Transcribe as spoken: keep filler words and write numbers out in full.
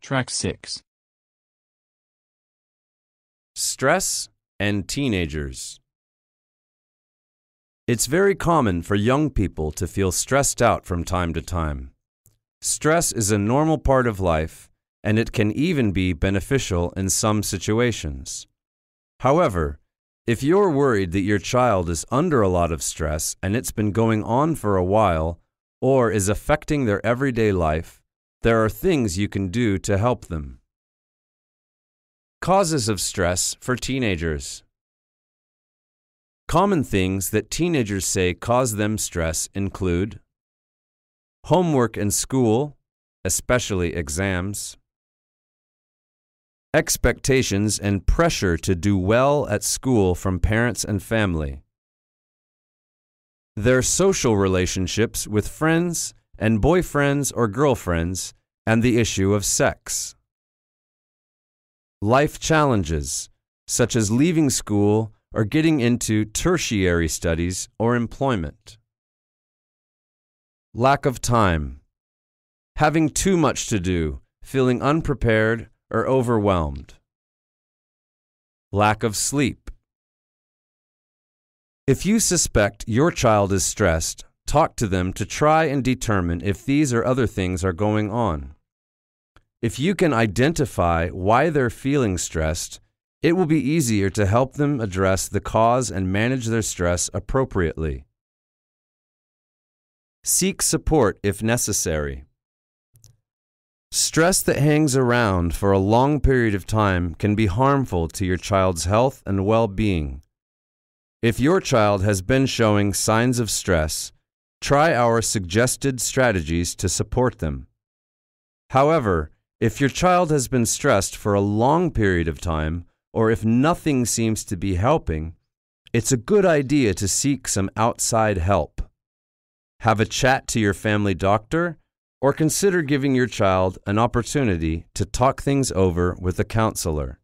Track six. Stress and teenagers. It's very common for young people to feel stressed out from time to time. Stress is a normal part of life, and it can even be beneficial in some situations. However, if you're worried that your child is under a lot of stress and it's been going on for a while or is affecting their everyday life, there are things you can do to help them. Causes of stress for teenagers. Common things that teenagers say cause them stress include homework and school, especially exams, expectations and pressure to do well at school from parents and family, their social relationships with friends and boyfriends or girlfriends, and the issue of sex. Life challenges, such as leaving school or getting into tertiary studies or employment. Lack of time. Having too much to do, feeling unprepared or overwhelmed. Lack of sleep. If you suspect your child is stressed, talk to them to try and determine if these or other things are going on. If you can identify why they're feeling stressed, it will be easier to help them address the cause and manage their stress appropriately. Seek support if necessary. Stress that hangs around for a long period of time can be harmful to your child's health and well-being. If your child has been showing signs of stress, try our suggested strategies to support them. However, if your child has been stressed for a long period of time, or if nothing seems to be helping, it's a good idea to seek some outside help. Have a chat to your family doctor, or consider giving your child an opportunity to talk things over with a counselor.